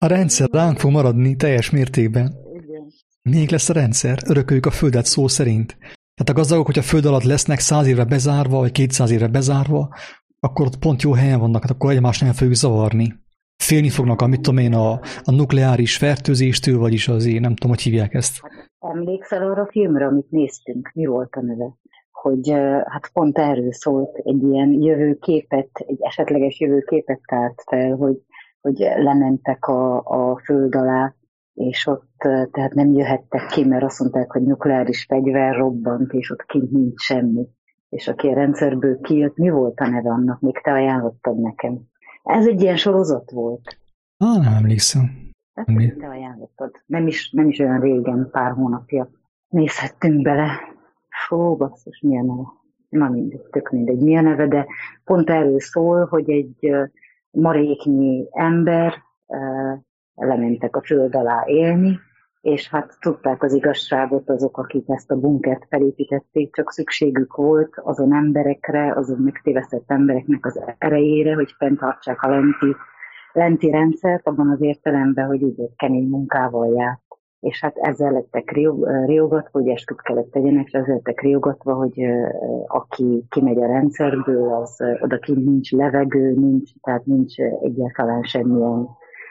A rendszer ránk fog maradni teljes mértékben. Igen. Még lesz a rendszer, örököljük a földet szó szerint. Tehát a gazdagok, hogyha a föld alatt lesznek 100 évre bezárva, vagy 200 évre bezárva, akkor ott pont jó helyen vannak, hát akkor egymást nem fogjuk zavarni. Félni fognak, amit tudom én, a nukleáris fertőzéstől, vagyis azért nem tudom, hogy hívják ezt. Emlékszel arra a filmre, amit néztünk? Mi volt a neve? Hogy hát pont erről szólt, egy ilyen jövőképet, egy esetleges jövőképet tárt fel, hogy lementek a föld alá, és ott tehát nem jöhettek ki, mert azt mondták, hogy nukleáris fegyver robbant, és ott kint nincs semmi. És aki a rendszerből kijött, mi volt a neve annak? Még te ajánlottad nekem. Ez egy ilyen sorozat volt. Nem emlékszem. Te ajánlottad. Nem is olyan régen, pár hónapja nézhettünk bele. Fó, basszus, mi a neve? Na mindegy, tök mindegy, mi a neve, de pont erről szól, hogy egy maréknyi ember lementek a föld alá élni, és hát tudták az igazságot azok, akik ezt a bunkert felépítették, csak szükségük volt azon emberekre, azon megtévesztett embereknek az erejére, hogy fenntartsák a lenti rendszert, abban az értelemben, hogy úgy kemény munkával járt. És hát ezzel lettek riogatva, hogy esküt kellett tegyenek, és ezzel lettek riogatva, hogy aki kimegy a rendszerből, az odakint nincs levegő, tehát nincs egyáltalán semmilyen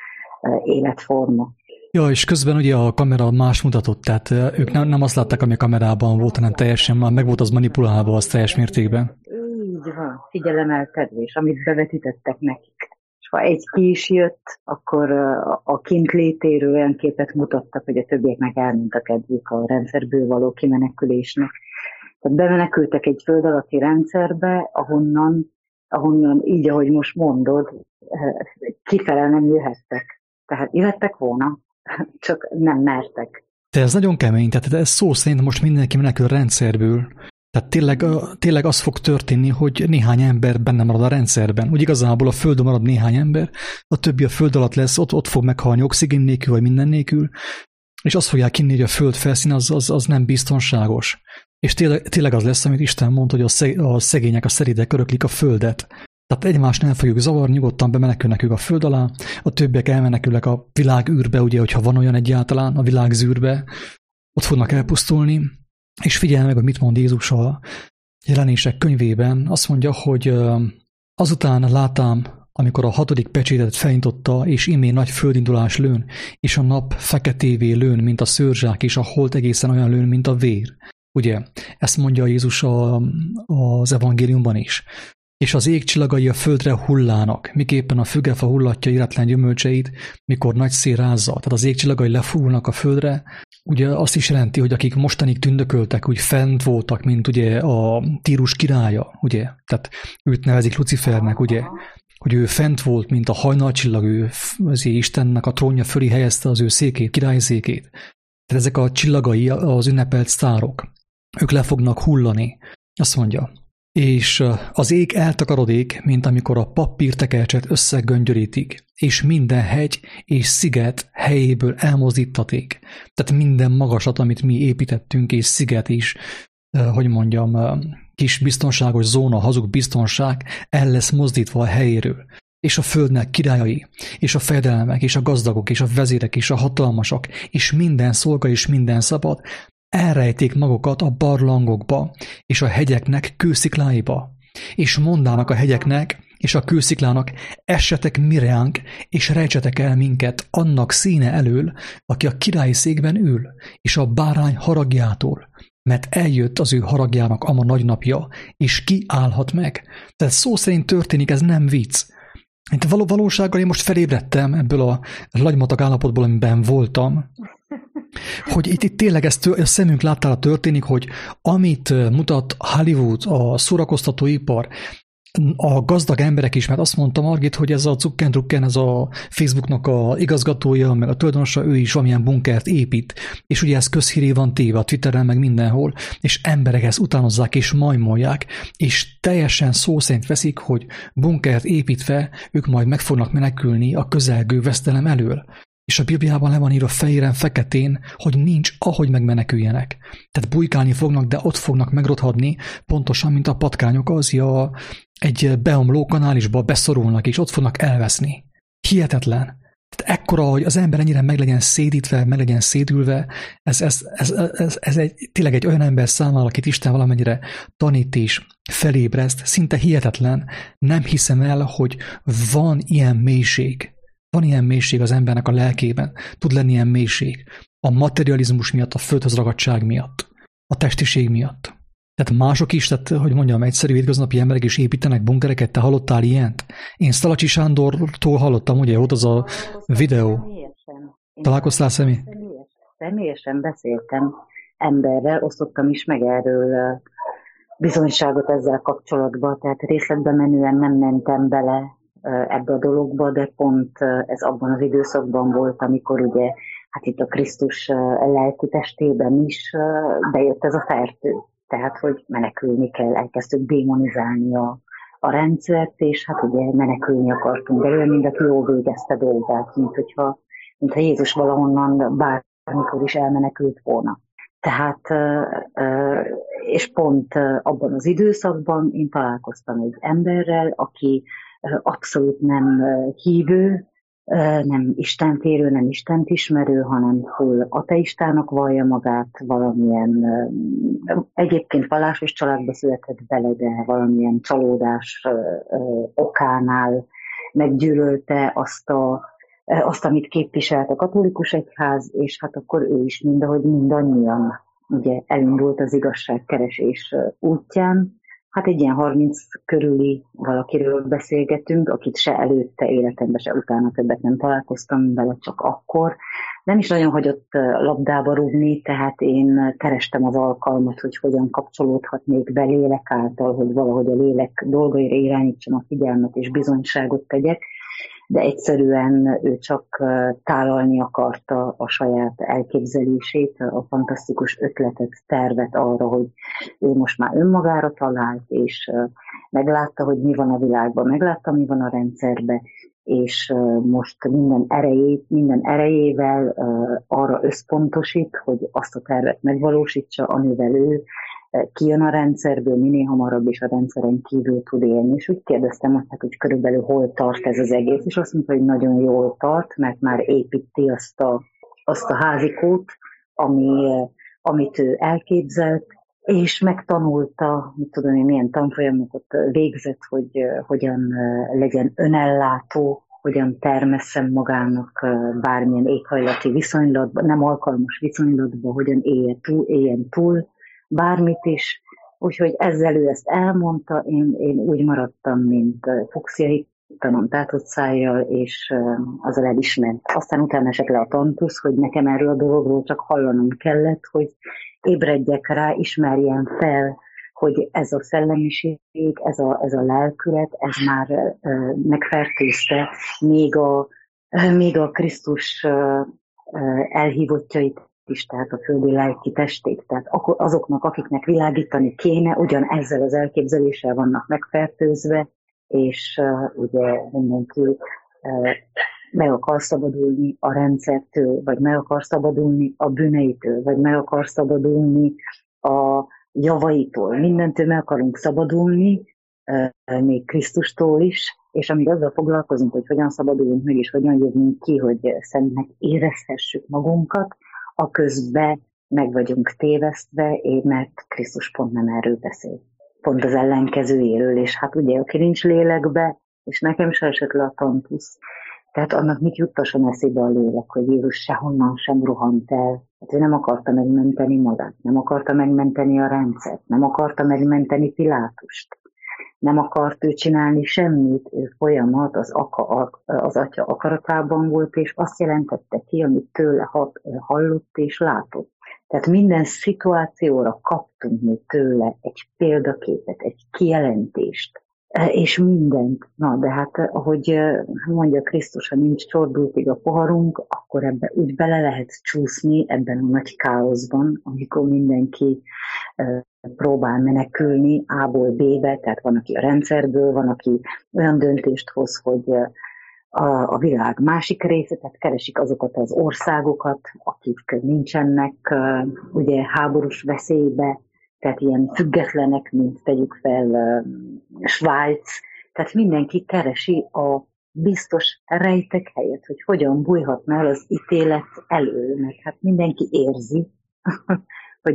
életforma. Ja, és közben ugye a kamera más mutatott, tehát ők nem azt látták, ami a kamerában volt, hanem teljesen már meg volt az manipulálva az teljes mértékben. Így van, figyelemelkedés, amit bevetítettek nekik. És ha egy ki is jött, akkor a kintlétéről olyan képet mutattak, hogy a többieknek elment a kedvük a rendszerből való kimenekülésnek. Tehát bemenekültek egy föld alatti rendszerbe, ahonnan így, ahogy most mondod, kifele nem jöhettek. Tehát jöhettek volna, csak nem mertek. De ez nagyon kemény, tehát ez szó szerint most mindenki menekül a rendszerből. Tehát tényleg az fog történni, hogy néhány ember benne marad a rendszerben. Úgy igazából a földön marad néhány ember, a többi a föld alatt lesz, ott fog meghalni oxigén nélkül, vagy minden nélkül, és azt fogják hinni, hogy a föld felszín az nem biztonságos. És tényleg az lesz, amit Isten mondta, hogy a szegények, a szeridek öröklik a földet. Tehát egymást nem fogjuk zavarni, nyugodtan bemenekülnek ők a föld alá, a többiek elmenekülnek a világűrbe, ugye, hogyha van olyan egyáltalán, a világzűrbe, ott fognak elpusztulni, és figyelj meg, hogy mit mond Jézus a Jelenések könyvében. Azt mondja, hogy azután látám, amikor a 6. pecsétet felnyitotta, és imé nagy földindulás lőn, és a nap feketévé lőn, mint a szőrzsák, és a hold egészen olyan lőn, mint a vér. Ugye, ezt mondja Jézus az evangéliumban is. És az ég csillagai a földre hullának, miképpen a fügefa hullatja éretlen gyümölcseit, mikor nagy szél rázza. Tehát az ég csillagai lefúrnak a földre. Ugye azt is jelenti, hogy akik mostanig tündököltek, úgy fent voltak, mint ugye a Tírus királya, ugye? Tehát őt nevezik Lucifernek, ugye? Hogy ő fent volt, mint a hajnalcsillag, ő azért Istennek a trónja fölé helyezte az ő székét, királyszékét. Tehát ezek a csillagai, az ünnepelt sztárok, ők le fognak hullani. Azt mondja, és az ég eltakarodik, mint amikor a papírtekercset összegöngyörítik, és minden hegy és sziget helyéből elmozdítaték. Tehát minden magasat, amit mi építettünk, és sziget is, hogy mondjam, kis biztonságos zóna, hazug biztonság, el lesz mozdítva a helyéről. És a földnek királyai, és a fejedelmek, és a gazdagok, és a vezérek, és a hatalmasak, és minden szolga, és minden szabad, elrejték magukat a barlangokba, és a hegyeknek kőszikláiba, és mondának a hegyeknek, és a kősziklának, essetek mireánk, és rejtsetek el minket annak színe elől, aki a királyi székben ül, és a bárány haragjától, mert eljött az ő haragjának ama nagy napja, és ki állhat meg. Tehát szó szerint történik, ez nem vicc. Mint valósággal én most felébredtem ebből a lagymatag állapotból, amiben voltam, hogy itt tényleg a szemünk láttára történik, hogy amit mutat Hollywood, a szórakoztatóipar, a gazdag emberek is, mert azt mondta Margit, hogy ez a Zuckendrucken, ez a Facebooknak a igazgatója, meg a tulajdonosa, ő is valamilyen bunkert épít, és ugye ez közhíré van téve a Twitteren, meg mindenhol, és emberek ezt utánozzák és majmolják, és teljesen szó szerint veszik, hogy bunkert építve ők majd meg fognak menekülni a közelgő vesztelem elől. És a Bibliában le van írva fehéren, feketén, hogy nincs, ahogy megmeneküljenek. Tehát bujkálni fognak, de ott fognak megrothadni, pontosan, mint a patkányok egy beomló kanálisba beszorulnak, és ott fognak elveszni. Hihetetlen. Tehát ekkora, hogy az ember ennyire meg legyen szédítve, meg legyen szédülve, ez tényleg egy olyan ember számára, akit Isten valamennyire tanít és felébreszt, szinte hihetetlen. Nem hiszem el, hogy van ilyen mélység. Van ilyen mélység az embernek a lelkében. Tud lenni ilyen mélység. A materializmus miatt, a földhöz ragadtság miatt, a testiség miatt. Tehát mások is, tehát, hogy mondjam, egyszerű hétköznapi emberek is építenek bunkereket, te hallottál ilyent? Én Szalacsi Sándortól hallottam, ugye, ott az a videó. Találkoztál Személyesen beszéltem emberrel, osztottam is meg erről bizonyságot ezzel kapcsolatban, tehát részletben menően nem mentem bele ebbe a dologba, de pont ez abban az időszakban volt, amikor ugye, hát itt a Krisztus lelki testében is bejött ez a fertő. Tehát, hogy menekülni kell, elkezdtük démonizálni a rendszert, és hát ugye menekülni akartunk belőle, mind aki jól végezte dolgát, mintha Jézus valahonnan bármikor is elmenekült volna. Tehát, és pont abban az időszakban én találkoztam egy emberrel, aki abszolút nem hívő, nem istentérő, nem istent ismerő, hanem full ateistának vallja magát, valamilyen, egyébként vallásos családba született bele, de valamilyen csalódás okánál meggyűlölte azt, amit képviselt a katolikus egyház, és hát akkor ő is mindahogy mindannyian ugye elindult az igazságkeresés útján. Hát egy ilyen 30 körüli valakiről beszélgetünk, akit se előtte életemben, se utána többet nem találkoztam vele, csak akkor. Nem is nagyon hagyott labdába rúgni, tehát én kerestem az alkalmat, hogy hogyan kapcsolódhatnék be lélek által, hogy valahogy a lélek dolgaira irányítsam a figyelmet és bizonyságot tegyek, de egyszerűen ő csak tálalni akarta a saját elképzelését, a fantasztikus ötletet, tervet arra, hogy ő most már önmagára talált, és meglátta, hogy mi van a világban, meglátta, mi van a rendszerben, és most minden erejével arra összpontosít, hogy azt a tervet megvalósítsa, amivel ő kijön a rendszerből, minél hamarabb is a rendszeren kívül tud élni. És úgy kérdeztem, hogy körülbelül hol tart ez az egész, és azt mondta, hogy nagyon jól tart, mert már építi azt a házikót, amit ő elképzelt, és megtanulta, mit tudom én, milyen tanfolyamokat végzett, hogy hogyan legyen önellátó, hogyan termesszem magának bármilyen éghajlati viszonylatban, nem alkalmas viszonylatban, hogyan éljen túl bármit is. Úgyhogy ezzel ő ezt elmondta, én úgy maradtam, mint fuxia tanom tátott szájjal, és azzal elismert. Aztán utána esett le a tantusz, hogy nekem erről a dologról csak hallanom kellett, hogy ébredjek rá, ismerjem fel, hogy ez a szellemiség, ez a lelkület, ez már megfertőzte még a Krisztus elhívottjait is, tehát a földi lelki testét. Tehát azoknak, akiknek világítani kéne, ugyan ezzel az elképzeléssel vannak megfertőzve, és ugye mindenki meg akar szabadulni a rendszertől, vagy meg akar szabadulni a bűneitől, vagy meg akar szabadulni a javaitól. Mindentől meg akarunk szabadulni, még Krisztustól is, és amíg azzal foglalkozunk, hogy hogyan szabadulunk meg, és hogyan jövünk ki, hogy szentnek érezhessük magunkat, aközben meg vagyunk tévesztve, mert Krisztus pont nem erről beszél. Pont az ellenkezőjéről, és hát ugye, aki nincs lélekbe, és nekem se esett le a tantusz, tehát annak mit juttasson eszébe a lélek, hogy Jézus sehonnan sem rohant el. Hát ő nem akarta megmenteni magát, nem akarta megmenteni a rendszert, nem akarta megmenteni Pilátust, nem akart ő csinálni semmit, ő folyamat az Atya akaratában volt, és azt jelentette ki, amit tőle hallott és látott. Tehát minden szituációra kaptunk mi tőle egy példaképet, egy kijelentést, és mindent. Na, de hát ahogy mondja Krisztus, ha nincs csordultig a poharunk, akkor ebbe úgy bele lehet csúszni ebben a nagy káoszban, amikor mindenki próbál menekülni A-ból B-be, tehát van, aki a rendszerből, van, aki olyan döntést hoz, hogy a világ másik része, tehát keresik azokat az országokat, akik nincsenek ugye háborús veszélybe, tehát ilyen függetlenek, mint tegyük fel Svájc, tehát mindenki keresi biztos rejtek helyet, hogy hogyan bújhatna el az ítélet elől, mert hát mindenki érzi, hogy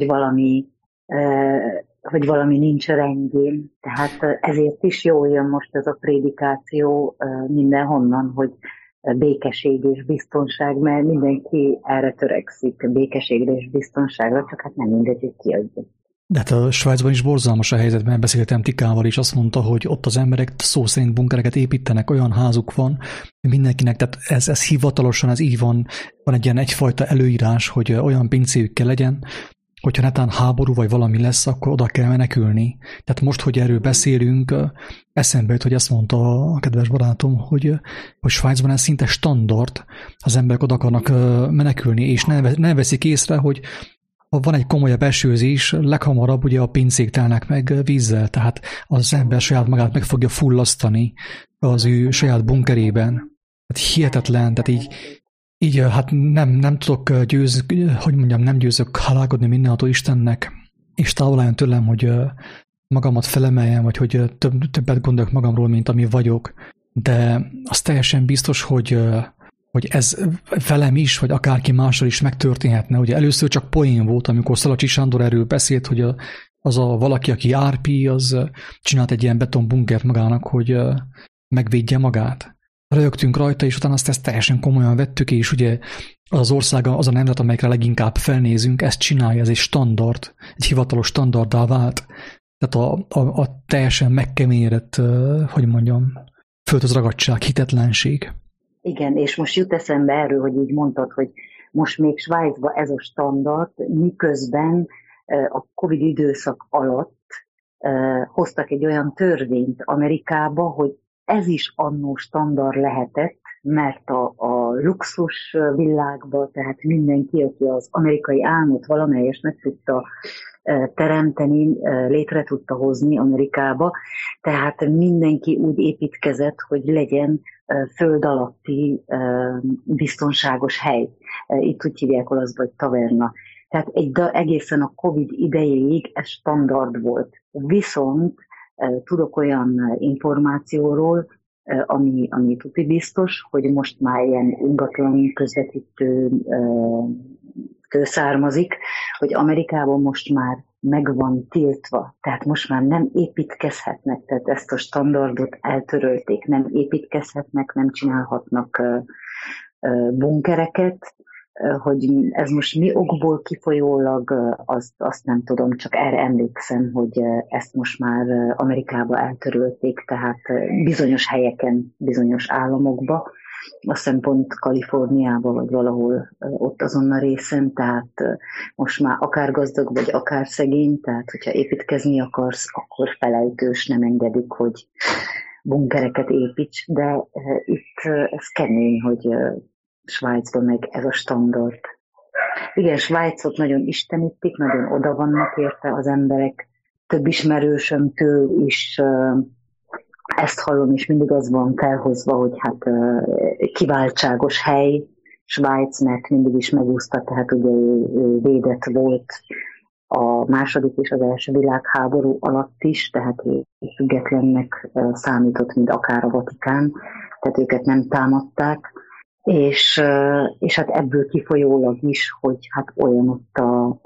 valami nincs rendjén. Tehát ezért is jól jön most ez a prédikáció mindenhonnan, hogy békesség és biztonság, mert mindenki erre törekszik, békességre és biztonságra, csak hát nem mindegy, hogy ki adja. De hát a Svájcban is borzalmas a helyzet, mert beszéltem Tikával, és azt mondta, hogy ott az emberek szó szerint bunkereket építenek, olyan házuk van, hogy mindenkinek, tehát ez hivatalosan, ez így van egy ilyen egyfajta előírás, hogy olyan pincéjük kell legyen, hogyha netán háború vagy valami lesz, akkor oda kell menekülni. Tehát most, hogy erről beszélünk, eszembe jut, hogy ezt mondta a kedves barátom, hogy Svájcban ez szinte standard, az emberek oda akarnak menekülni, és nem veszik észre, hogy ha van egy komolyabb esőzés, leghamarabb ugye a pincék telnek meg vízzel, tehát az ember saját magát meg fogja fullasztani az ő saját bunkerében. Tehát hihetetlen, tehát így hát nem tudok nem győzök halálkodni mindenható Istennek, és távol álljon tőlem, hogy magamat felemeljem, vagy hogy többet gondolok magamról, mint ami vagyok. De az teljesen biztos, hogy ez velem is, vagy akárki mással is megtörténhetne. Ugye először csak poén volt, amikor Szalacsi Sándor erről beszélt, hogy az a valaki, aki árpi, az csinált egy ilyen betonbunkert magának, hogy megvédje magát. Rögtünk rajta, és utána ezt teljesen komolyan vettük, és ugye az ország, az a nemzet, amelyikre leginkább felnézünk, ezt csinálja, ez egy standard, egy hivatalos standarddá vált. Tehát a teljesen megkeményedett, földhöz hitetlenség. Igen, és most jut eszembe erről, hogy így mondtad, hogy most még Svájcban ez a standard, miközben a Covid időszak alatt hoztak egy olyan törvényt Amerikába, hogy ez is annó standard lehetett, mert a luxus világban, tehát mindenki, aki az amerikai álmot valamelyest meg tudta teremteni, létre tudta hozni Amerikába, tehát mindenki úgy építkezett, hogy legyen föld alatti biztonságos hely. Itt úgy hívják olaszban, hogy taverna. Tehát egészen a Covid idejéig ez standard volt. Viszont tudok olyan információról, ami tuti biztos, hogy most már ilyen ingatlan közvetítőtől származik, hogy Amerikában most már meg van tiltva, tehát most már nem építkezhetnek, tehát ezt a standardot eltörölték, nem építkezhetnek, nem csinálhatnak bunkereket, hogy ez most mi okból kifolyólag, azt nem tudom, csak erre emlékszem, hogy ezt most már Amerikába eltörölték, tehát bizonyos helyeken, bizonyos államokba, azt hiszem pont Kaliforniában, vagy valahol ott azon a részen, tehát most már akár gazdag, vagy akár szegény, tehát hogyha építkezni akarsz, akkor felejtős, nem engedik, hogy bunkereket építs, de itt ez kemény, hogy Svájcban meg ez a standard. Igen, Svájcot nagyon istenítik, nagyon oda vannak érte az emberek. Több ismerősömtől is ezt hallom, és mindig az van felhozva, hogy hát kiváltságos hely Svájc, mert mindig is megúszta, tehát ugye védett volt a második és az első világháború alatt is, tehát függetlennek számított, mint akár a Vatikán, tehát őket nem támadták. És hát ebből kifolyólag is, hogy hát olyan ott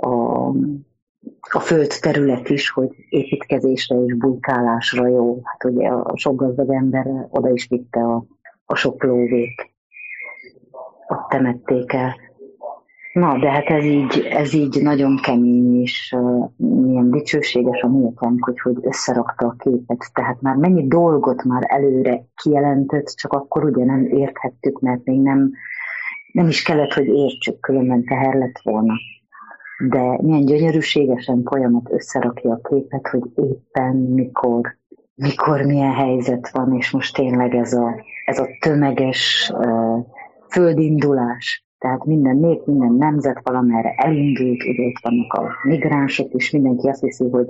a föld terület is, hogy építkezésre és bujkálásra jó. Hát ugye a sok gazdag ember oda is vitte a sok lóvét. Ott temették el. Na, de hát ez így nagyon kemény, és milyen dicsőséges a múltánk, hogy összerakta a képet. Tehát már mennyi dolgot már előre kijelentett, csak akkor ugye nem érthettük, mert még nem is kellett, hogy értsük, különben teher lett volna. De milyen gyönyörűségesen folyamat összerakja a képet, hogy éppen mikor milyen helyzet van, és most tényleg ez a tömeges földindulás. Tehát minden nép, minden nemzet valamerre elindult, ugye itt vannak a migránsok is, mindenki azt hiszi, hogy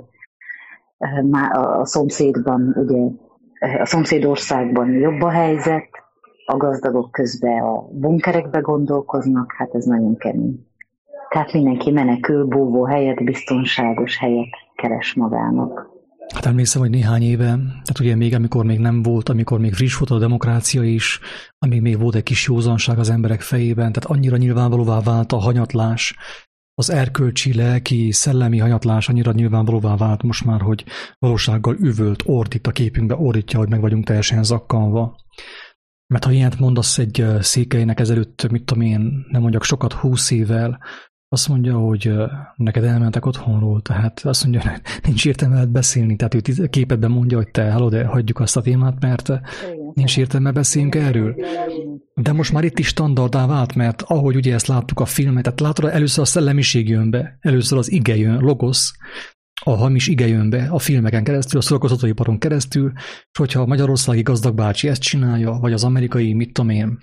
a szomszédban, ugye a szomszédországban jobb a helyzet, a gazdagok közben a bunkerekbe gondolkoznak, hát ez nagyon kemény. Tehát mindenki menekül, búvó helyet, biztonságos helyet keres magának. Hát emlékszem, hogy néhány éve, tehát ugye még amikor még nem volt, amikor még friss volt a demokrácia is, amíg még volt egy kis józanság az emberek fejében, tehát annyira nyilvánvalóvá vált a hanyatlás, az erkölcsi, lelki, szellemi hanyatlás annyira nyilvánvalóvá vált most már, hogy valósággal üvölt, ordít a képünkbe, ordítja, hogy meg vagyunk teljesen zakkanva. Mert ha ilyet mondasz egy székelynek ezelőtt, mit tudom én, nem mondjak sokat, 20 évvel, azt mondja, hogy neked elmentek otthonról, tehát azt mondja, hogy nincs értelme beszélni, tehát ő képedben mondja, hogy te, hallod, de hagyjuk azt a témát, mert nincs értelme beszéljünk erről. De most már itt is standardá vált, mert ahogy ugye ezt láttuk a filmet, tehát látod, először a szellemiség jön be, először az ige jön, logosz, a hamis ige jön be a filmeken keresztül, a szórakoztatóiparon keresztül, és hogyha a magyarországi gazdag bácsi ezt csinálja, vagy az amerikai, mit tudom én,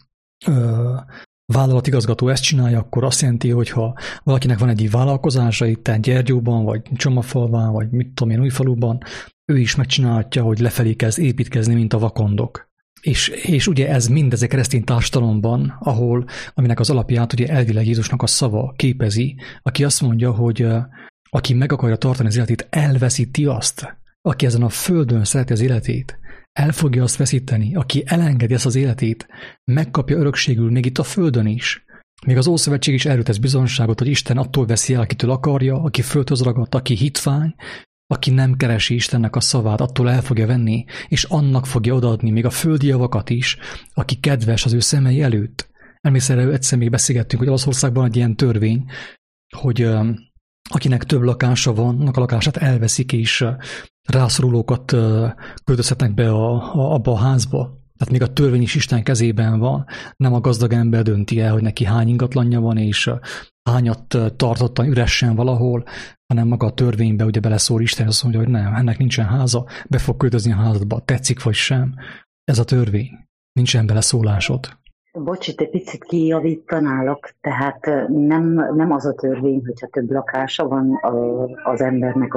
vállalatigazgató ezt csinálja, akkor azt jelenti, hogy ha valakinek van egy vállalkozása itt Gyergyóban, vagy Csomafalván, vagy mit tudom én, Újfaluban, ő is megcsinálhatja, hogy lefelé kezd építkezni, mint a vakondok. És ugye ez mindez egy keresztény társadalomban, aminek az alapját ugye elvileg Jézusnak a szava képezi, aki azt mondja, hogy aki meg akarja tartani az életét, elveszíti azt. Aki ezen a földön szereti az életét, el fogja azt veszíteni. Aki elengedi ezt az életét, megkapja örökségül még itt a földön is. Még az Ószövetség is erről tesz bizonyságot, hogy Isten attól veszi el, akitől akarja, aki földhöz ragadt, aki hitvány, aki nem keresi Istennek a szavát, attól el fogja venni, és annak fogja odaadni még a földi javakat is, aki kedves az ő szemei előtt. Emlékszel, egyszer még beszélgettünk, hogy Olaszországban egy ilyen törvény, hogy akinek több lakása van, annak a lakását elveszik, és rászorulókat költözhetnek be abba a házba. Tehát még a törvény is Isten kezében van, nem a gazdag ember dönti el, hogy neki hány ingatlanja van, és hányat tartottan üresen valahol, hanem maga a törvénybe ugye beleszól Isten, azt mondja, hogy nem, ennek nincsen háza, be fog költözni a házadba, tetszik vagy sem. Ez a törvény. Nincsen beleszólásod. Bocs, itt egy picit kijavítanálok, tehát nem az a törvény, hogyha több lakása van az embernek,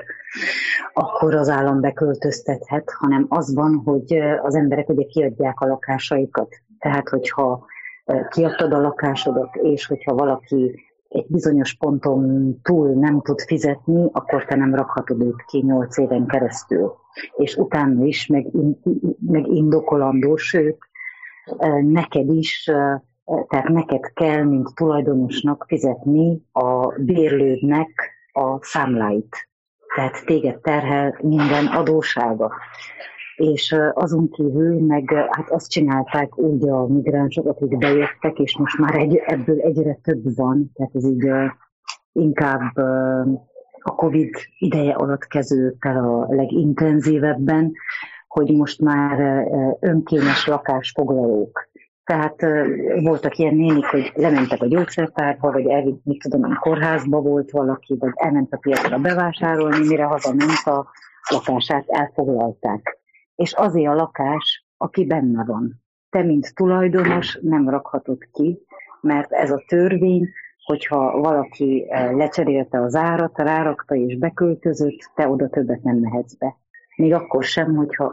akkor az állam beköltöztethet, hanem az van, hogy az emberek ugye kiadják a lakásaikat. Tehát, hogyha kiadtad a lakásodat, és hogyha valaki egy bizonyos ponton túl nem tud fizetni, akkor te nem rakhatod őt ki 8 éven keresztül. És utána is meg indokolandó, sőt, neked is, tehát neked kell, mint tulajdonosnak fizetni a bérlődnek a számláit. Tehát téged terhel minden adóssága. És azon kívül meg hát azt csinálták úgy a migránsok, akik bejöttek, és most már ebből egyre több van, tehát ez így inkább a Covid ideje alatt kezdődött el a legintenzívebben, hogy most már önkényes lakásfoglalók. Tehát voltak ilyen nénik, hogy lementek a gyógyszertárba, vagy mit tudom, a kórházba volt valaki, vagy elment a piacra bevásárolni, mire hazament a lakását elfoglalták. És azért a lakás, aki benne van. Te, mint tulajdonos nem rakhatod ki, mert ez a törvény, hogyha valaki lecserélte az árat, rárakta és beköltözött, te oda többet nem mehetsz be. Még akkor sem, hogyha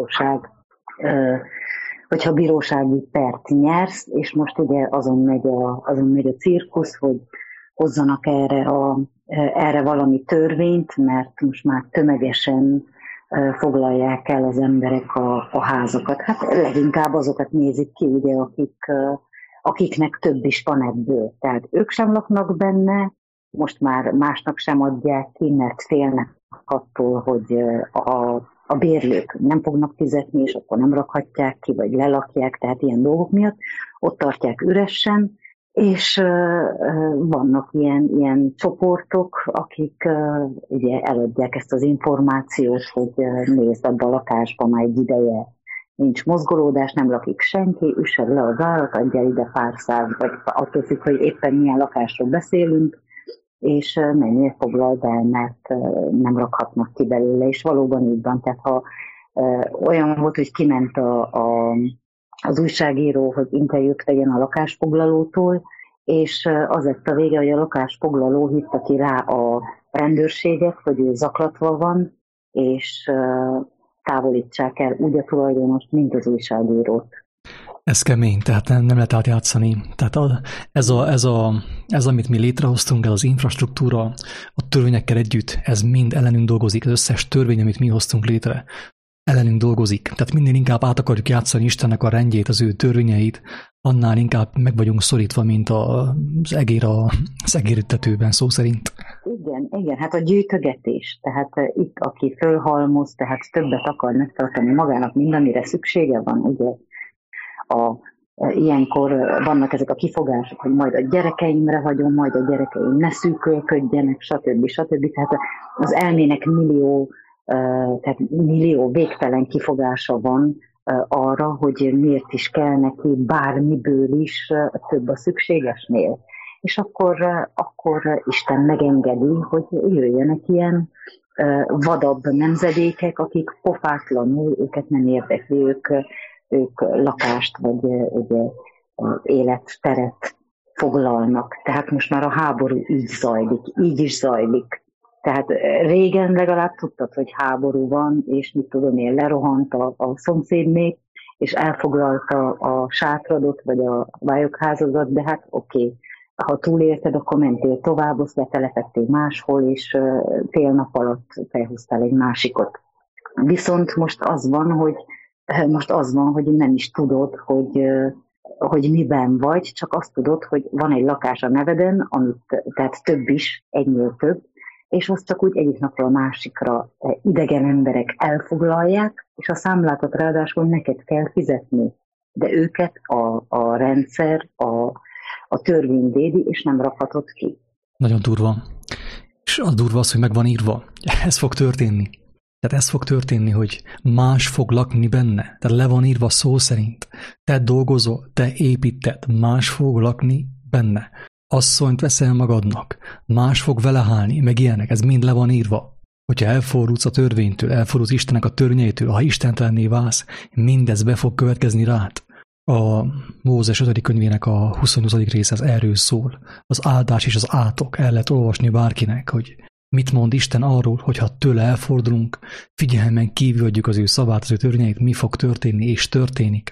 a bírósági pert nyersz, és most ugye azon megy a cirkusz, hogy hozzanak erre valami törvényt, mert most már tömegesen foglalják el az emberek a házakat. Hát leginkább azokat nézik ki, ugye, akiknek több is van ebből. Tehát ők sem laknak benne, most már másnak sem adják ki, mert félnek attól, hogy a bérlők nem fognak fizetni, és akkor nem rakhatják ki, vagy lelakják, tehát ilyen dolgok miatt. Ott tartják üresen, és vannak ilyen csoportok, akik ugye eladják ezt az információt, hogy nézd, abban a lakásban már egy ideje nincs mozgolódás, nem lakik senki, üssed le az árat, adjál ide pár száz, vagy attól függ, hogy éppen milyen lakásról beszélünk, és mennyire foglald el, mert nem rakhatnak ki belőle, és valóban így van. Tehát ha olyan volt, hogy kiment az újságíró, hogy interjút vegyen a lakásfoglalótól, és az lett a vége, hogy a lakásfoglaló hitta ki rá a rendőrséget, hogy ő zaklatva van, és távolítsák el úgy a tulajdonost, mint az újságírót. Ez kemény, tehát nem lehet átjátszani. Tehát ez, amit mi létrehoztunk, ez az infrastruktúra, a törvényekkel együtt, ez mind ellenünk dolgozik, az összes törvény, amit mi hoztunk létre, ellenünk dolgozik. Tehát minél inkább át akarjuk játszani Istennek a rendjét, az ő törvényeit, annál inkább meg vagyunk szorítva, mint az egértetőben szó szerint. Igen, hát a gyűjtögetés. Tehát itt, aki fölhalmoz, tehát többet akar megtartani magának, mindenre szüksége van, ugye ilyenkor vannak ezek a kifogások, hogy majd a gyerekeimre hagyom, majd a gyerekeim ne szűkölködjenek, stb. Tehát az elmének millió végtelen kifogása van arra, hogy miért is kell neki bármiből is több a szükségesnél. És akkor Isten megengedi, hogy jöjjenek ilyen vadabb nemzedékek, akik pofátlanul, őket nem érdekli, ők lakást vagy ugye, életteret foglalnak. Tehát most már a háború így is zajlik. Tehát régen legalább tudtad, hogy háború van, és mit tudom én, lerohant a szomszédnék, és elfoglalta a sátradot, vagy a vályogházadat, de hát oké. Ha túlélted, akkor mentél tovább, azt letelepettél máshol, és fél nap alatt felhúztál egy másikot. Viszont most az van, hogy nem is tudod, hogy miben vagy, csak azt tudod, hogy van egy lakás a neveden, tehát több is, egynél több, és azt csak úgy egyik napról a másikra idegen emberek elfoglalják, és a számlákat ráadásul neked kell fizetni. De őket a rendszer, a törvény védi, és nem rakhatod ki. Nagyon durva. És a durva az, hogy meg van írva. Ez fog történni. Tehát ez fog történni, hogy más fog lakni benne. Tehát le van írva szó szerint. Te dolgozol, te építed, más fog lakni benne. Asszonyt veszel magadnak, más fog vele hálni, meg ilyenek, ez mind le van írva. Hogyha elfordulsz a törvénytől, elfordulsz Istennek a törvényeitől, ha istentelenné válsz, mindez be fog következni rád. A Mózes 5. könyvének a 28. része az erről szól. Az áldás és az átok, el lehet olvasni bárkinek, hogy mit mond Isten arról, hogy ha tőle elfordulunk, figyelmen kívül adjuk az ő szavát, az ő törvényeit, mi fog történni, és történik.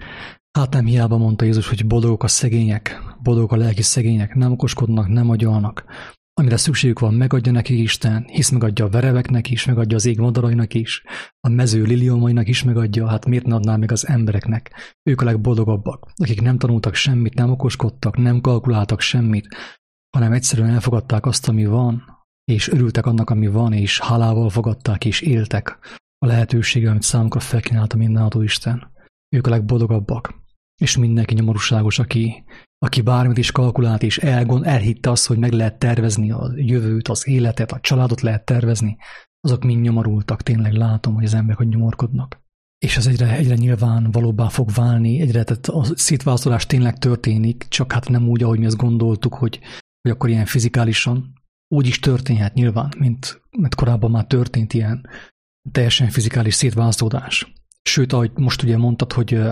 Hát nem hiába mondta Jézus, hogy boldogok a szegények, boldogok a lelki szegények, nem okoskodnak, nem agyalnak. Amire szükségük van, megadja nekik Isten, hisz megadja a vereveknek is, megadja az ég madarainak is, a mező liliomainak is megadja, hát miért ne adná meg az embereknek? Ők a legboldogabbak, akik nem tanultak semmit, nem okoskodtak, nem kalkuláltak semmit, hanem egyszerűen elfogadták azt, ami van, és örültek annak, ami van, és hálával fogadták, és éltek a lehetőséggel, amit számukra felkínálta mindenható Isten. Ők a legboldogabbak, és mindenki nyomorúságos, aki bármit is kalkulált, és elhitte azt, hogy meg lehet tervezni a jövőt, az életet, a családot lehet tervezni, azok mind nyomorultak, tényleg látom, hogy az emberek hogy nyomorkodnak. És ez egyre nyilván valóbbá fog válni, tehát a szétválasztás tényleg történik, csak hát nem úgy, ahogy mi azt gondoltuk, hogy akkor ilyen fizikálisan úgy is történhet nyilván, mint korábban már történt ilyen teljesen fizikális szétválasztódás. Sőt, ahogy most ugye mondtad,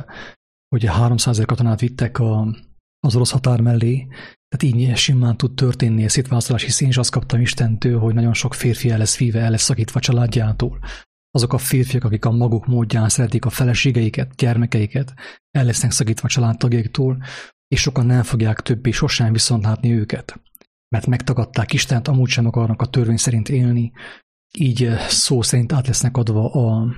hogy 300 000 katonát vittek az orosz határ mellé, tehát így simán tud történni a szétválasztás, hisz én is azt kaptam Istentől, hogy nagyon sok férfi el lesz víve, el lesz szakítva családjától. Azok a férfiak, akik a maguk módján szeretik a feleségeiket, gyermekeiket, el lesznek szakítva családtagjaiktól, és sokan nem fogják többé sosem viszont látni őket. Mert megtagadták Istent, amúgy sem akarnak a törvény szerint élni, így szó szerint át lesznek adva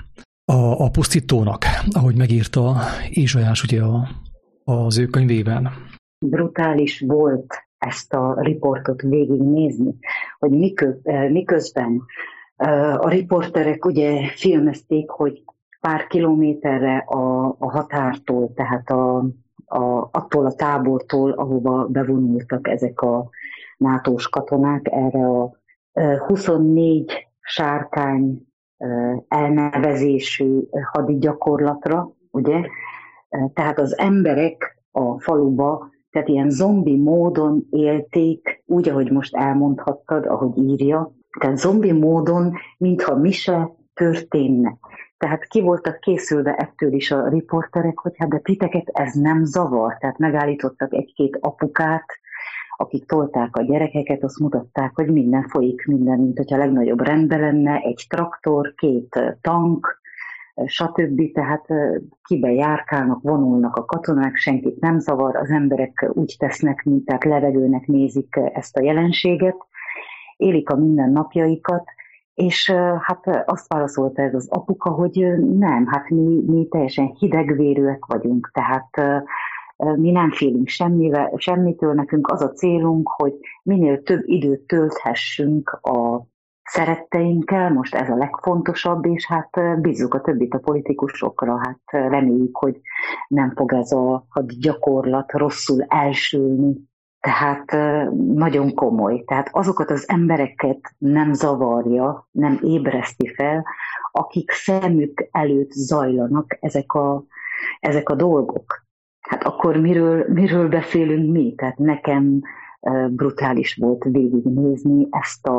a pusztítónak, ahogy megírta Ézsaiás ugye az ő könyvében. Brutális volt ezt a riportot végignézni, hogy miközben a riporterek ugye filmezték, hogy pár kilométerre a határtól, tehát attól a tábortól, ahova bevonultak ezek a NATO-s katonák, erre a 24 sárkány elnevezésű hadigyakorlatra, ugye? Tehát az emberek a faluba, tehát ilyen zombi módon élték, úgy, ahogy most elmondhattad, ahogy írja, tehát zombi módon, mintha mi se történne. Tehát ki voltak készülve ettől is a riporterek, hogy hát de titeket ez nem zavar. Tehát megállítottak egy-két apukát, akik tolták a gyerekeket, azt mutatták, hogy minden folyik, minden, mint hogyha legnagyobb rendben lenne, egy traktor, 2 tank, stb. Tehát kibe járkálnak, vonulnak a katonák, senkit nem zavar, az emberek úgy tesznek, mint tehát levegőnek nézik ezt a jelenséget, élik a mindennapjaikat, és hát azt válaszolta ez az apuka, hogy nem, hát mi teljesen hidegvérűek vagyunk, tehát mi nem félünk semmitől, nekünk az a célunk, hogy minél több időt tölthessünk a szeretteinkkel, most ez a legfontosabb, és hát bízzuk a többit a politikusokra, hát reméljük, hogy nem fog ez a gyakorlat rosszul elsülni. Tehát nagyon komoly. Tehát azokat az embereket nem zavarja, nem ébreszti fel, akik szemük előtt zajlanak ezek a dolgok. Hát akkor miről beszélünk mi? Tehát nekem brutális volt végignézni ezt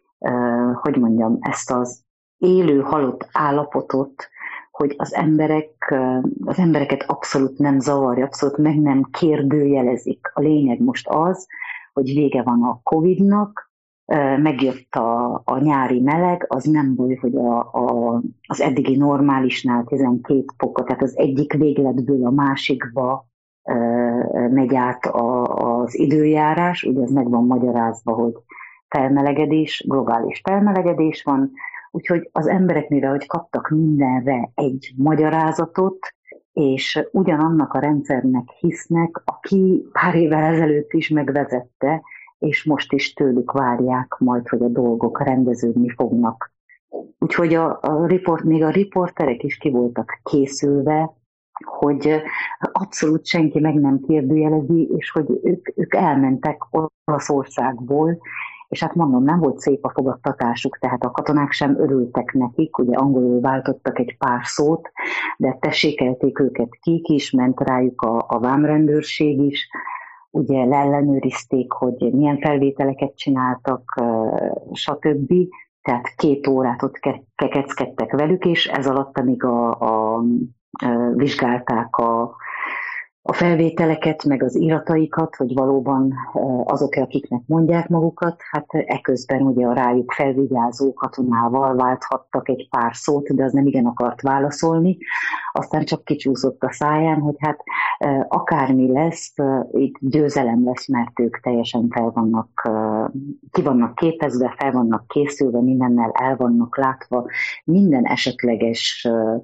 ezt az élő halott állapotot, hogy az embereket abszolút nem zavarja, abszolút meg nem kérdőjelezik. A lényeg most az, hogy vége van a Covid-nak, megjött a nyári meleg, az nem baj, hogy az eddigi normálisnál 12 fokot, tehát az egyik végletből a másikba megy át az időjárás, ugye ez meg van magyarázva, hogy felmelegedés, globális felmelegedés van, úgyhogy az emberek, mivel hogy kaptak mindenre egy magyarázatot, és ugyanannak a rendszernek hisznek, aki pár évvel ezelőtt is megvezette, és most is tőlük várják majd, hogy a dolgok rendeződni fognak. Úgyhogy még a riporterek is ki voltak készülve, hogy abszolút senki meg nem kérdőjelezi, és hogy ők elmentek Olaszországból, és hát mondom, nem volt szép a fogadtatásuk, tehát a katonák sem örültek nekik, ugye angolul váltottak egy pár szót, de tessékelték őket is, ment rájuk a vámrendőrség is, ugye leellenőrizték, hogy milyen felvételeket csináltak, stb. Tehát 2 órát ott kekeckedtek velük, és ez alatt, amíg vizsgálták a felvételeket, meg az irataikat, hogy valóban azok, akiknek mondják magukat, hát eközben ugye a rájuk felvigyázó katonával válthattak egy pár szót, de az nem igen akart válaszolni. Aztán csak kicsúszott a száján, hogy hát akármi lesz, itt győzelem lesz, mert ők teljesen ki vannak képezve, fel vannak készülve, mindennel el vannak látva, minden esetleges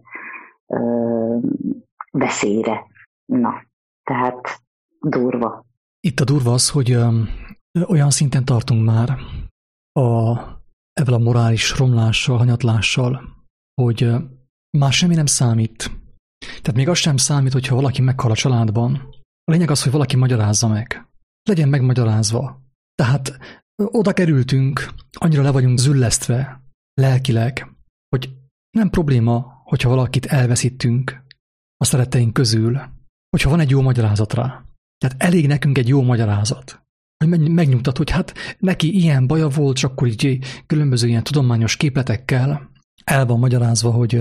veszélyre. Na, tehát durva. Itt a durva az, hogy olyan szinten tartunk már ezzel a morális romlással, hanyatlással, hogy már semmi nem számít. Tehát még az sem számít, hogyha valaki meghal a családban. A lényeg az, hogy valaki magyarázza meg. Legyen megmagyarázva. Tehát oda kerültünk, annyira le vagyunk züllesztve lelkileg, hogy nem probléma, hogyha valakit elveszítünk a szeretteink közül, hogyha van egy jó magyarázat rá. Tehát elég nekünk egy jó magyarázat, hogy megnyugtat, hogy hát neki ilyen baja volt, csak akkor így különböző ilyen tudományos képletekkel el van magyarázva, hogy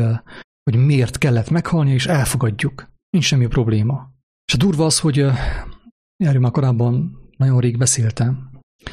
miért kellett meghalni, és elfogadjuk. Nincs semmi probléma. És a durva az, hogy erről már korábban nagyon rég beszéltem,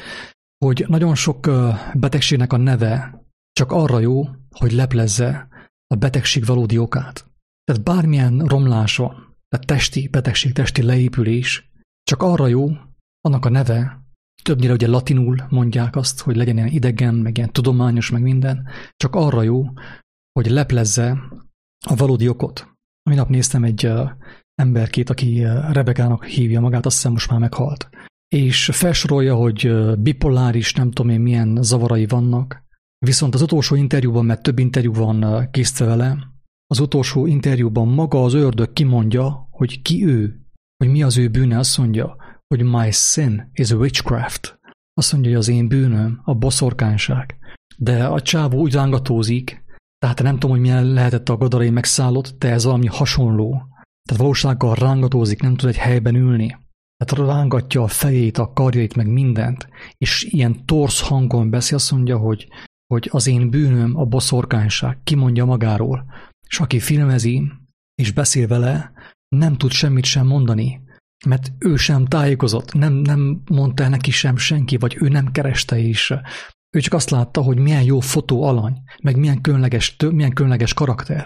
hogy nagyon sok betegségnek a neve csak arra jó, hogy leplezze a betegség valódi okát. Tehát bármilyen romláson, tehát testi betegség, testi leépülés, csak arra jó, annak a neve, többnyire ugye latinul mondják azt, hogy legyen ilyen idegen, meg ilyen tudományos, meg minden, csak arra jó, hogy leplezze a valódi okot. A minap néztem egy emberkét, aki Rebekának hívja magát, azt hiszem most már meghalt. És felsorolja, hogy bipoláris, nem tudom én milyen zavarai vannak, viszont az utolsó interjúban, mert több interjú van készítve vele, az utolsó interjúban maga az ördög kimondja, hogy ki ő, hogy mi az ő bűne, azt mondja, hogy my sin is a witchcraft. Azt mondja, hogy az én bűnöm a boszorkányság. De a csávó úgy rángatózik, tehát nem tudom, hogy milyen lehetett a Gadarai megszállott, de ez valami hasonló. Tehát valósággal rángatózik, nem tud egy helyben ülni. Tehát rángatja a fejét, a karjait, meg mindent, és ilyen torz hangon beszél, azt mondja, hogy az én bűnöm a boszorkányság, kimondja magáról. És aki filmezi, és beszél vele, nem tud semmit sem mondani, mert ő sem tájékozott, nem mondta neki sem senki, vagy ő nem kereste is. Ő csak azt látta, hogy milyen jó fotó alany, meg milyen különleges karakter.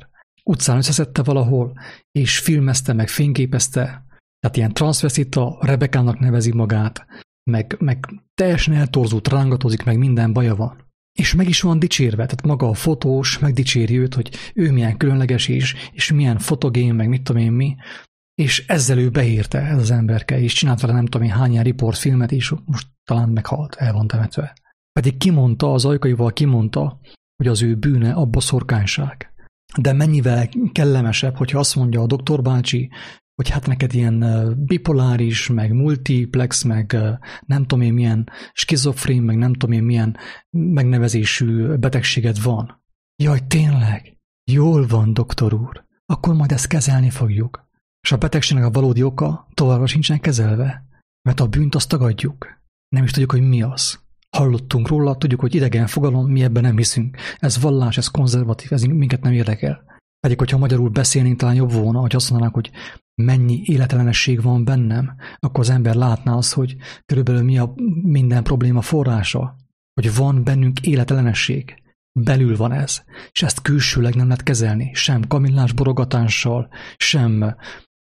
utcán összeszedte valahol, és filmezte, meg fényképezte, tehát ilyen transzveszita, Rebekának nevezi magát, meg teljesen eltorzult, rángatozik, meg minden baja van. És meg is van dicsérve, tehát maga a fotós megdicséri őt, hogy ő milyen különleges és milyen fotogén, meg mit tudom én mi, és ezzel ő beírta ez az emberke, és csinált vele nem tudom én hány ilyen riportfilmet, és most talán meghalt, el van temetve. Pedig kimondta, az ajkaival kimondta, hogy az ő bűne a boszorkányság. De mennyivel kellemesebb, hogyha azt mondja a doktor bácsi, hogy hát neked ilyen bipoláris, meg multiplex, meg nem tudom én milyen skizofrén, meg nem tudom én milyen megnevezésű betegséged van. Jaj, tényleg? Jól van, doktor úr. Akkor majd ezt kezelni fogjuk. És a betegségnek a valódi oka továbbra sincsen kezelve, mert a bűnt azt tagadjuk. Nem is tudjuk, hogy mi az. Hallottunk róla, tudjuk, hogy idegen fogalom, mi ebben nem hiszünk. Ez vallás, ez konzervatív, ez minket nem érdekel. Pedig, hogyha magyarul beszélnénk, talán jobb volna, hogy azt mondanák, hogy mennyi életellenesség van bennem, akkor az ember látná azt, hogy körülbelül mi a minden probléma forrása. Hogy van bennünk életellenesség. Belül van ez. És ezt külsőleg nem lehet kezelni. Sem kamillás borogatással, sem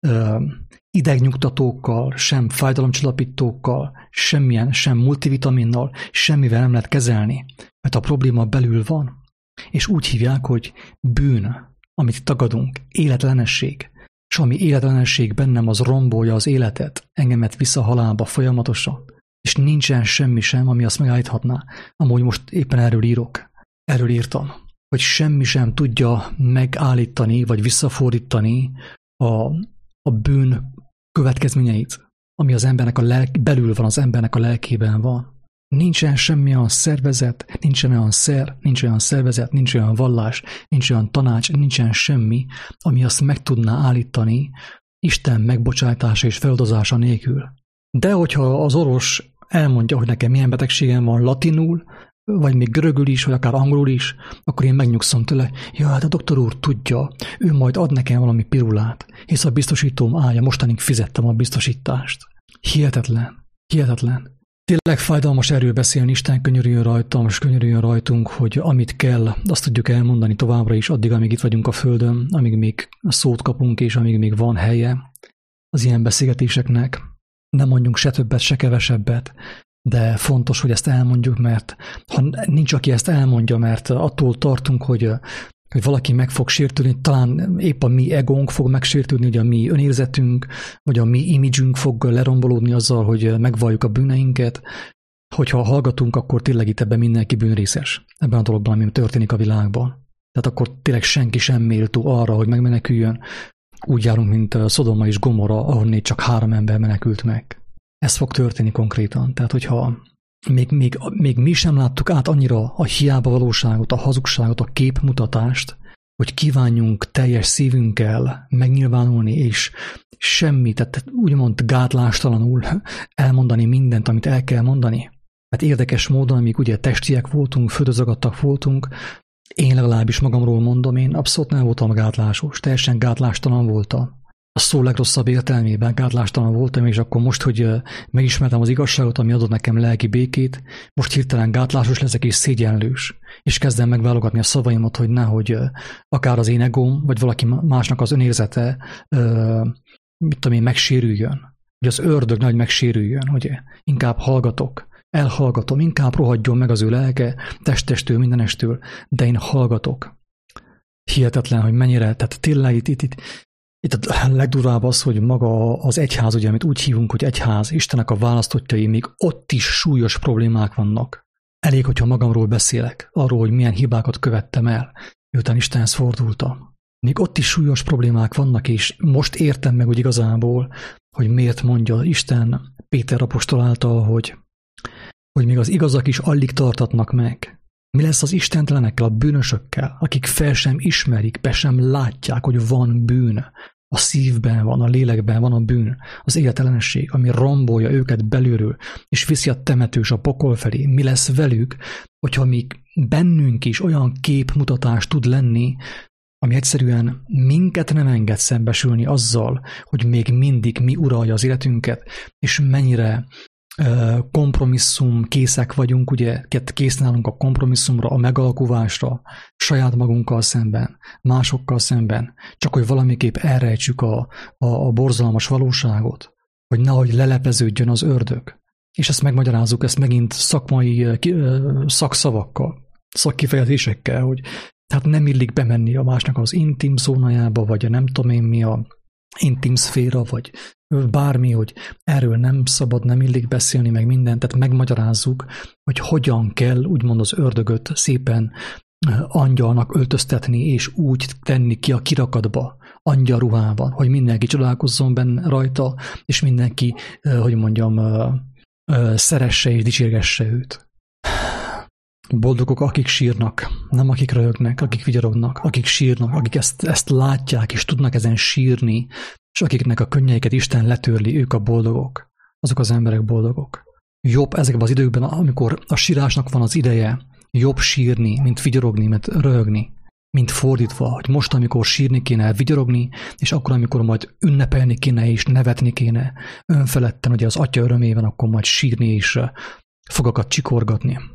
idegnyugtatókkal, sem fájdalomcsillapítókkal, sem multivitaminnal, semmivel nem lehet kezelni, mert a probléma belül van. És úgy hívják, hogy bűn, amit tagadunk, életlenesség. És ami életlenesség bennem, az rombolja az életet, engemet vissza halálba folyamatosan. És nincsen semmi sem, ami azt megállíthatná. Amúgy most éppen erről írok. Erről írtam, hogy semmi sem tudja megállítani, vagy visszafordítani a bűn következményeit, ami az embernek belül van, az embernek a lelkében van. Nincsen semmi olyan szervezet, nincsen olyan szer, nincs olyan szervezet, nincs olyan vallás, nincs olyan tanács, nincsen semmi, ami azt meg tudná állítani Isten megbocsátása és feloldozása nélkül. De hogyha az orvos elmondja, hogy nekem milyen betegségem van latinul, vagy még görögül is, vagy akár angolul is, akkor én megnyugszom tőle, ja, hát a doktor úr tudja, ő majd ad nekem valami pirulát, hisz a biztosítóm állja, mostanig fizettem a biztosítást. Hihetetlen, hihetetlen. Tényleg fájdalmas erről beszélni, Isten könyörüljön rajtam, és könyörüljön rajtunk, hogy amit kell, azt tudjuk elmondani továbbra is, addig, amíg itt vagyunk a Földön, amíg még szót kapunk, és amíg még van helye az ilyen beszélgetéseknek. Nem mondjunk se többet, se kevesebbet, de fontos, hogy ezt elmondjuk, mert ha nincs, aki ezt elmondja, mert attól tartunk, hogy valaki meg fog sértődni, talán épp a mi egónk fog megsértődni, hogy a mi önérzetünk, vagy a mi imidzsünk fog lerombolódni azzal, hogy megvalljuk a bűneinket. Hogyha hallgatunk, akkor tényleg itt ebben mindenki bűnrészes, ebben a dologban, ami történik a világban. Tehát akkor tényleg senki sem méltó arra, hogy megmeneküljön. Úgy járunk, mint Szodoma és Gomorra, ahonnél csak 3 ember menekült meg. Ez fog történni konkrétan. Tehát, hogyha még mi sem láttuk át annyira a hiába valóságot, a hazugságot, a képmutatást, hogy kívánjunk teljes szívünkkel megnyilvánulni, és semmi, tehát úgymond gátlástalanul elmondani mindent, amit el kell mondani. Mert érdekes módon, amíg ugye testiek voltunk, földözagadtak voltunk, én legalábbis magamról mondom, én abszolút nem voltam gátlásos, teljesen gátlástalan voltam. A szó legrosszabb értelmében gátlástalan voltam, és akkor most, hogy megismertem az igazságot, ami adott nekem lelki békét, most hirtelen gátlásos leszek és szégyenlős, és kezdem megválogatni a szavaimat, hogy nehogy akár az én egóm, vagy valaki másnak az önérzete, mit tudom én, megsérüljön. Hogy az ördög nagy megsérüljön, hogy inkább hallgatok, elhallgatom, inkább rohadjon meg az ő lelke, testestől, mindenestől, de én hallgatok. Hihetetlen, hogy mennyire, tehát tényleg itt a legdurvább az, hogy maga az egyház, ugye, amit úgy hívunk, hogy egyház, Istennek a választottjai, még ott is súlyos problémák vannak. Elég, hogyha magamról beszélek, arról, hogy milyen hibákat követtem el, miután Istenhez fordultam. Még ott is súlyos problémák vannak, és most értem meg úgy igazából, hogy miért mondja Isten Péter apostol által, hogy még az igazak is alig tartatnak meg. Mi lesz az istentelenekkel, a bűnösökkel, akik fel sem ismerik, be sem látják, hogy van bűn. A szívben van, a lélekben van a bűn, az életellenesség, ami rombolja őket belülről, és viszi a temetős a pokol felé. Mi lesz velük, hogyha még bennünk is olyan képmutatás tud lenni, ami egyszerűen minket nem enged szembesülni azzal, hogy még mindig mi uralja az életünket, és mennyire kompromisszum készek vagyunk, ugye készen állunk a kompromisszumra, a megalkuvásra, saját magunkkal szemben, másokkal szemben, csak hogy valamiképp elrejtsük a borzalmas valóságot, hogy nehogy lelepeződjön az ördög. És ezt megmagyarázzuk, ezt megint szakmai szakszavakkal, szakkifejezésekkel, hogy tehát nem illik bemenni a másnak az intim zónájába, vagy a nem tudom én mi a intim szféra, vagy bármi, hogy erről nem szabad, nem illik beszélni, meg mindent, tehát megmagyarázzuk, hogy hogyan kell úgymond az ördögöt szépen angyalnak öltöztetni, és úgy tenni ki a kirakatba, angyal ruhában, hogy mindenki csodálkozzon benne rajta, és mindenki, hogy mondjam, szeresse és dicsérgesse őt. Boldogok, akik sírnak, nem akik röhögnek, akik vigyorognak, akik sírnak, akik ezt látják, és tudnak ezen sírni, és akiknek a könnyeiket Isten letörli, ők a boldogok. Azok az emberek boldogok. Jobb ezekben az időkben, amikor a sírásnak van az ideje, jobb sírni, mint vigyorogni, mint röhögni, mint fordítva, hogy most, amikor sírni kéne, vigyorogni, és akkor, amikor majd ünnepelni kéne, és nevetni kéne, önfeledten, ugye az Atya örömében, akkor majd sírni, és fogakat csikorgatni.